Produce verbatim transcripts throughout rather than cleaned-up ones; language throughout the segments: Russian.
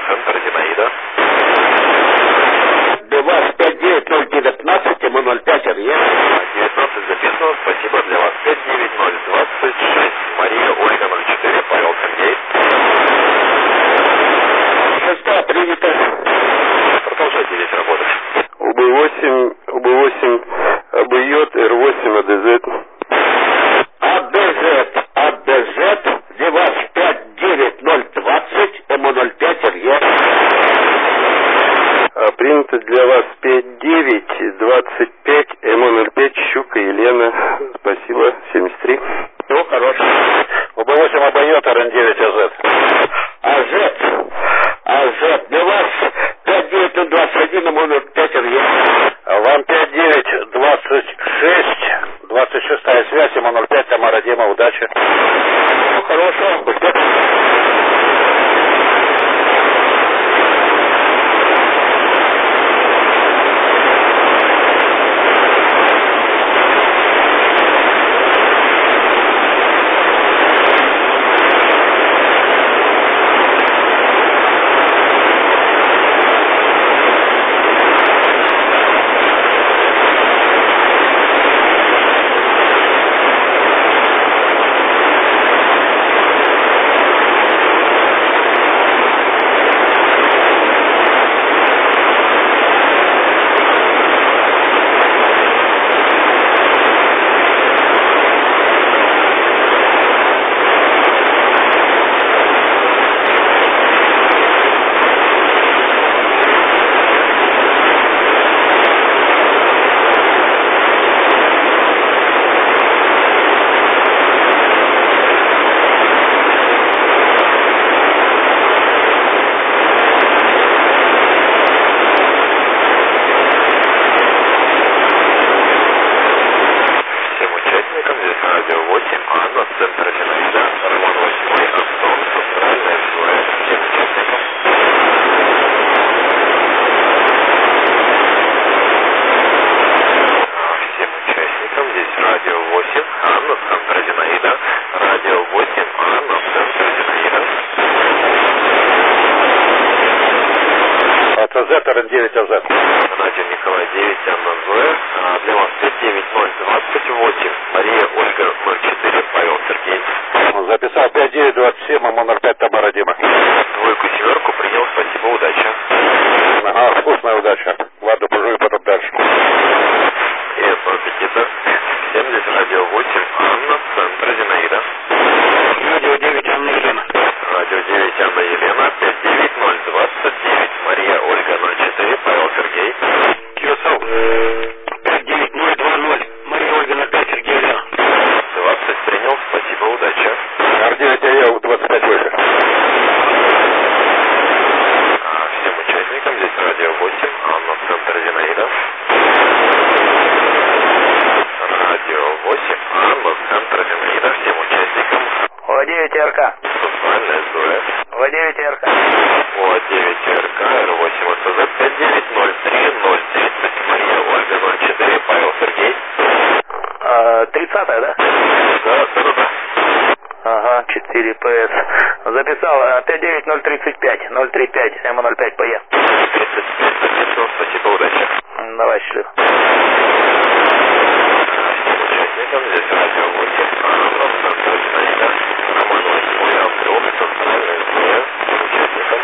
центр Зинаида. Для вас пять девять ноль девятнадцать, эм ноль пять, Арье. девятнадцать записано, спасибо. Для вас пять девять ноль двадцать шесть. Мария, Ольга, ноль четыре, Павел, Сергей. Шестая принято. Продолжайте весь работать. У Б восемь, У Б восемь, А Б Й, Р восемь, А Д З. А Д З, А Д З, для вас пять девять ноль двадцать, эм ноль пять, Арье. А принято для вас пять девять двадцать пять, эм ноль пять, Щука, Елена. Спасибо, семьдесят три. Ну, хорош. У Б восемь, А Б Й, Р Н девять, А З. А З, А З, для вас пять девять ноль двадцать один, эм ноль пять, Арье. Вам пять девять двадцать шесть, двадцать шестая связь, эм ноль пять, Тамара, Дима, удачи. Ну, хорошо, успех. Р девять, А З. Надя, Николай, девять, Анна, Зоя. Для вас пять девять ноль двадцать восемь. Мария, Ольга, ноль четыре, Павел, Сергей. Записал пять девять двадцать семь, эм ноль пять, Тамара, Дима. Двойку, семерку, принял, спасибо, удачи. Ага, вкусная удача. Ладно, пожую потом дальше. И это аппетита. семьдесят, радио восемь, Анна, центр Зинаида. Радио девять, Анна, Елена. Радио девять, Анна, Елена, пять девять ноль двадцать девять. Мария, Ольга, ноль четыре, Павел, Сергей. Кирсал. пять девять ноль два ноль. Мария, Ольга, ноль пять, Сергей, Елена. двадцать принял, спасибо, удачи. Р девять, А Е, двадцать пять выше. Всем участникам здесь радио восемь, Анна, центр Зинаида. Радио восемь, Анна, центр Зинаида. Всем участникам. О девять, РК. Социальная Зоя. О девять, РК. О девять, РК, Р восемь, СЗ, пять девять ноль три ноль тридцать. Мария, Ольга, ноль четыре, Павел, Сергей. тридцатая, да? Да, да, да, да. Ага, четыре ПС. Записал пять девять ноль тридцать пять, ноль тридцать пять, эм ноль пять, поехал. тридцать пять, записал, спасибо, удачи. Давай, счастливо. Всем участникам здесь радио восемь, Анна, центр Зинаида. Роман восемь, Австрия, социальная Зоя. Всем участникам.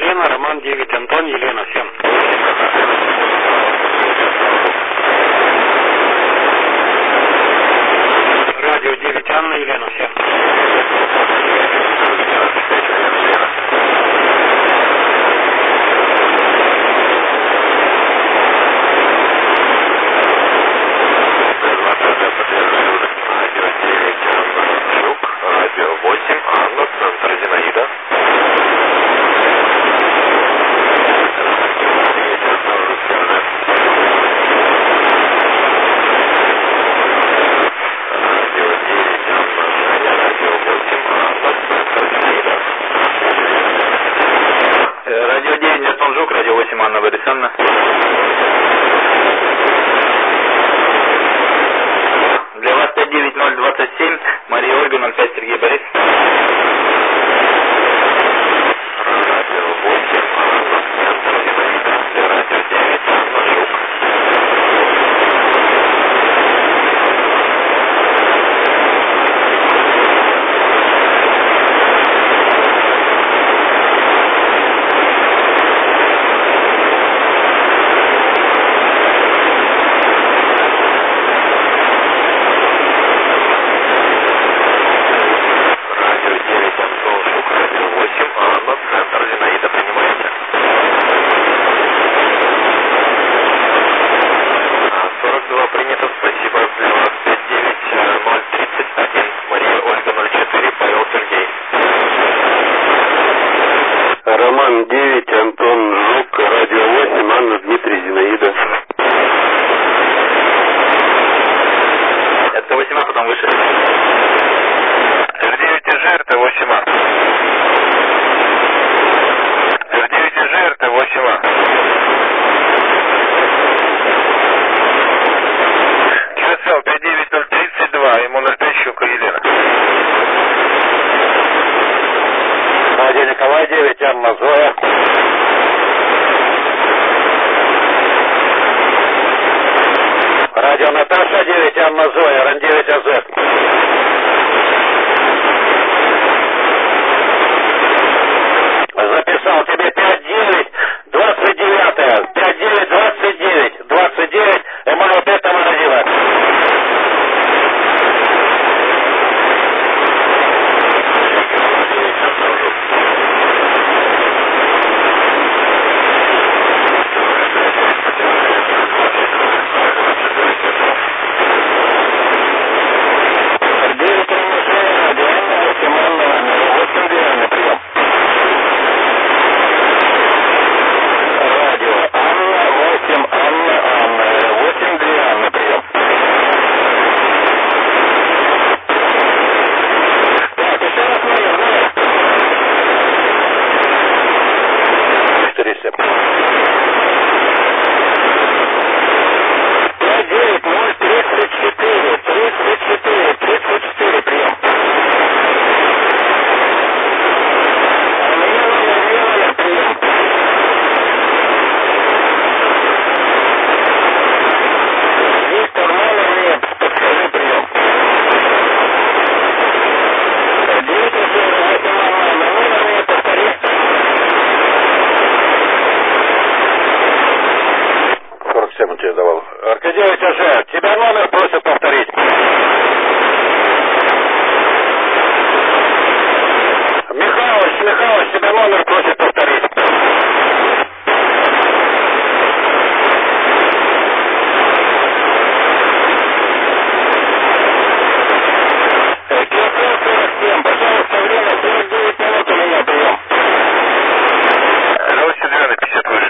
Елена, Роман девять, Антон, Елена семь. Радио девять, Анна, Елена семь. Радио восемь, Анна, центр Зинаида. Радио девять, Антон Жук, радио восемь, Анна Борисовна. Для вас пять девять ноль двадцать семь, Мария Ольга, ноль пять, Сергей Борис. Радио восемь, Анна, центр Зинаида. Радио девять, Анна Жук. Роман девять, Антон Жук, радио восемь, Анна, Дмитрий, Зинаида. Это восемь, а потом выше. эр девять и жэ, это восемь а. эр девять и жэ, это восемь а. КСЛ пять девять ноль тридцать два, ему ноль пять, Щука, Елена. Радио Николай девять, Анна Зоя. Радио Наташа девять, Анна Зоя, РАН девять АЗ. Записал тебе пять девять двадцать девять, пять девять двадцать девять, двадцать девять, Эммануил пять, Тамара Дива. девять АЖ, тебя номер просят повторить. Михалыч, Михалыч, тебя номер просят повторить. Пожалуйста, время сорок девять минут у меня прием. Новости двенадцать пятьдесят выше.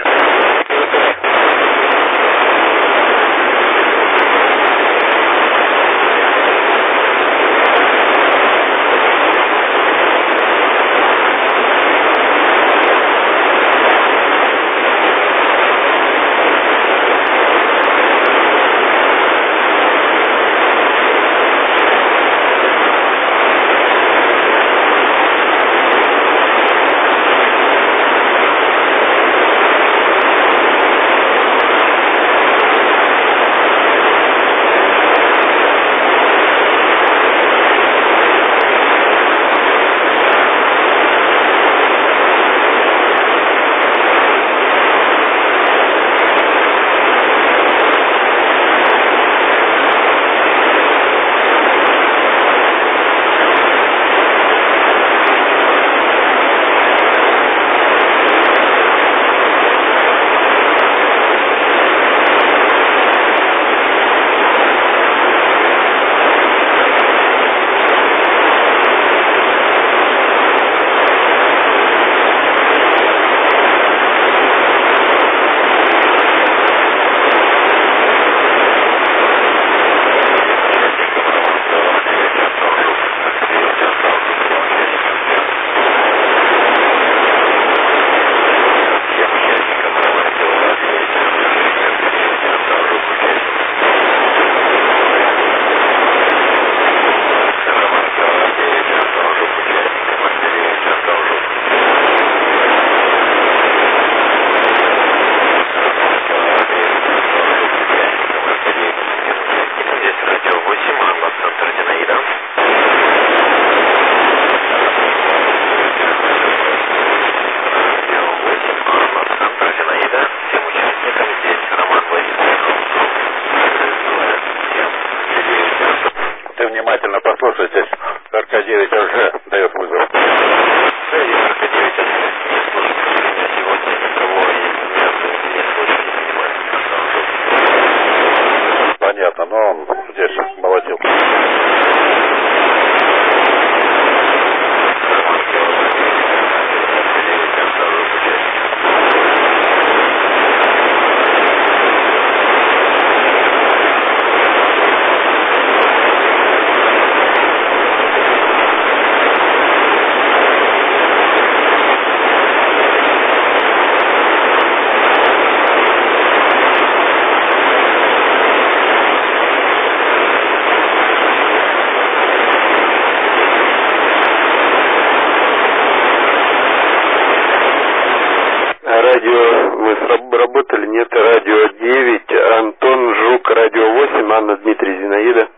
радио, мы сработали, нет, радио девять, Антон Жук, радио восемь, Анна, Дмитрий, Зинаида.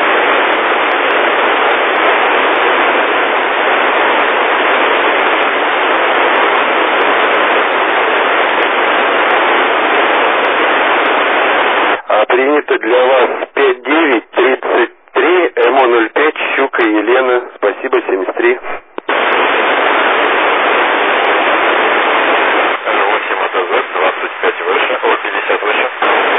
А принято для вас пять девять тридцать три, эм о ноль пять, Щука Елена, спасибо, семьдесят три. восемь АТЗ, двадцать пять выше, о пятьдесят выше.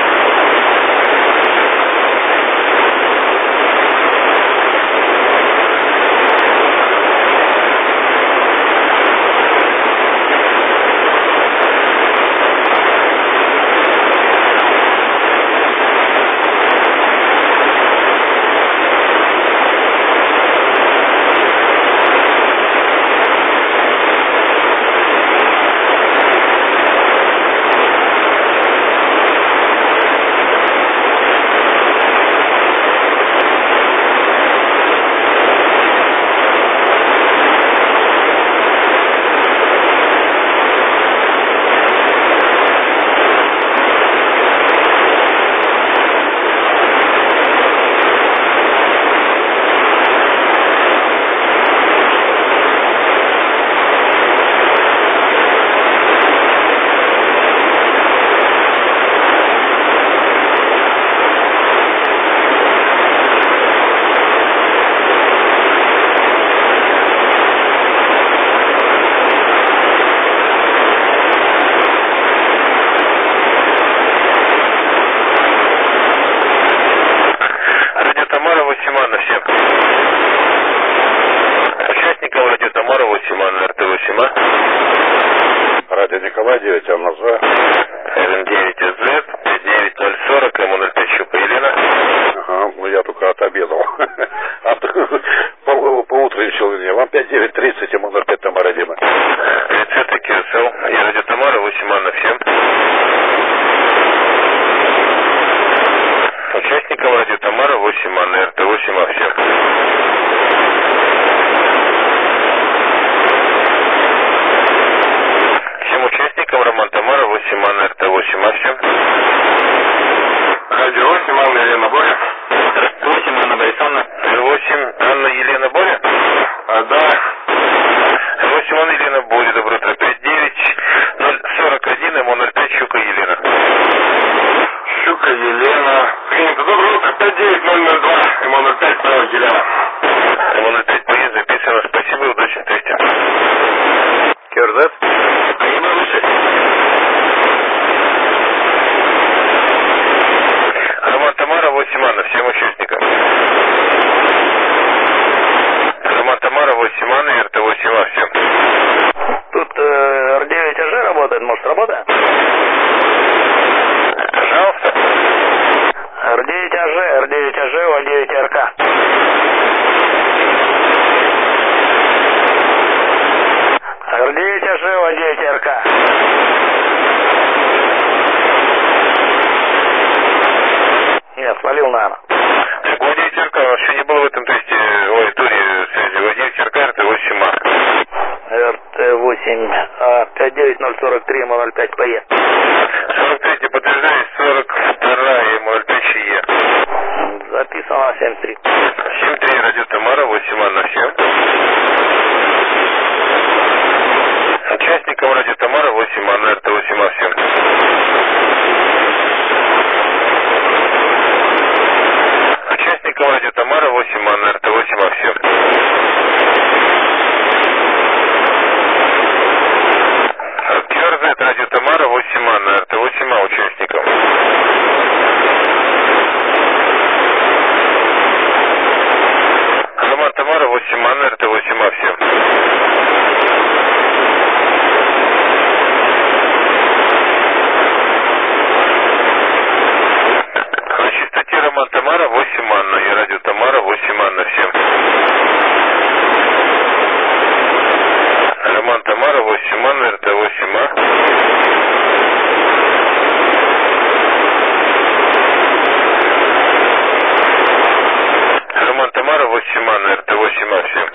Радио Николай, девять М З. М девять З, пять девять ноль сорок, эм о ноль пять, Щука Елена. Ага, ну я только отобедал. Поутренничал, вам пять девять тридцать, эм о ноль пять, Тамара Дима. тридцать КСЛ, я радио Тамара, восемь Анна, всем. Участникам радио Тамара, восемь Анна, эр тэ восемь А, всем. Всем участникам Роман Тамара, восемь Анна, эр тэ восемь А, всем. Радио восемь, Анна, Елена, Боря. восемь Анна Борисовна. восемь Анна Елена Боря? А, да. восемь Анна Елена Боря, доброе утро. пять девять ноль сорок один, эм о ноль пять, Щука Елена. Щука Елена. Принято, доброе утро. пять девять ноль ноль два, эм о ноль пять, Права Елена. эм о ноль пять поезд записано. Спасибо и удачи, тесте. Кирдет. Спасибо, выше. Роман Тамара, восемь Анна, всем участникам. Роман Тамара, восемь Анна, эр тэ восемь А, всем. Тут э, эр девять А Ж работает, может, работает? Пожалуйста. эр девять А Ж, эр девять А Ж, О девять Р К. эр девять А Ж, О девять Р К. Нет, свалил, наверное. Так, О девять Р К, у вас еще не было в этом тесте, ой, туре связи. О девять Р К, эр тэ восемь А. эр тэ восемь А, пять девять ноль сорок три, эм о ноль пять, П Е. сорок третий, подтверждаюсь, сорок второй, эм о ноль пять, Е. Записано семьдесят три. семь три, радио Тамара, восемь Анна, всем. Участникам радио Тамара, восемь Анна, эр тэ восемь А, всем. Участникам радио Тамара, восемь Анна, эр тэ восемь А, всем. Кёрзет, радио Тамара, восемь Анна, эр тэ восемь А, участникам. Роман Тамара, восемь Анна, эр тэ восемь А, всем. На частоте Роман Тамара, восемь Анна, и радио Тамара, восемь Анна, всем. Роман Тамара, восемь Анна, эр тэ восемь А. Роман Тамара, восемь Анна, эр тэ восемь А, всем.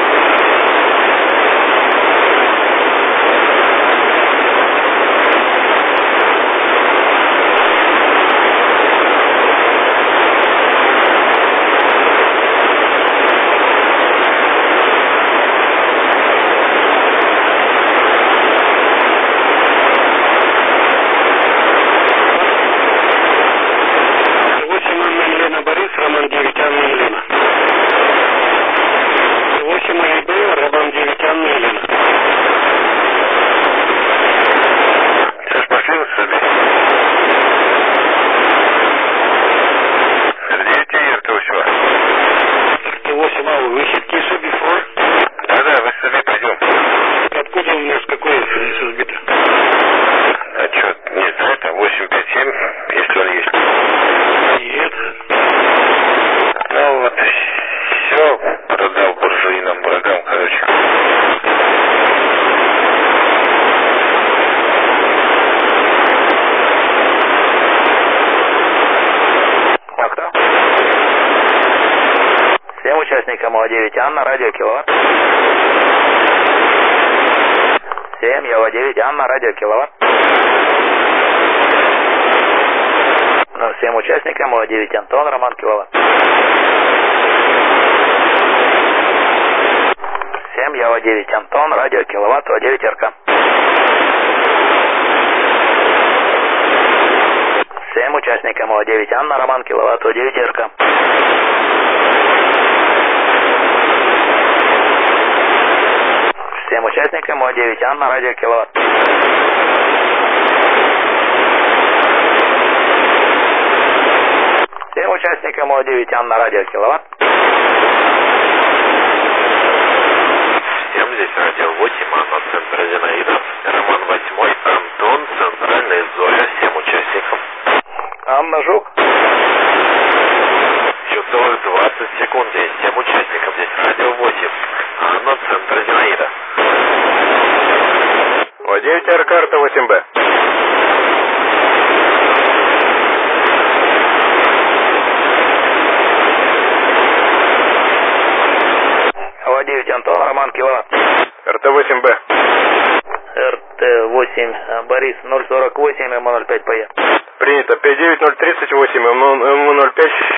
участник эм о девять Анна, радио Киловатт. семь Ява девять Анна, радио Киловатт. ноль семь участник эм о девять Антон, Роман Киловатт. семь Ява девять Антон, радио Киловатт, О девять эр ка. семь участник эм о девять Анна, Роман Киловатт, О девять эр ка. семь участник эм о девять Анна, радио Киловатт. семь участник эм о девять Анна, радио Киловатт. Всем здесь радио восемь, Анна, центр Зинаида. Роман восемь, Антон, центральная Зоя, семь участников. Анна, Жук. Часов двадцать секунд, здесь семь участников, здесь радио восемь, Анна, центр Зинаида. О девять эр карта восемь бэ. О девять Антон, Роман Киловатт. эр тэ восемь бэ. эр тэ восемь Борис, ноль сорок восемь эм о ноль пять, поехали. Принято. пять девять ноль тридцать восемь, эм о ноль пять.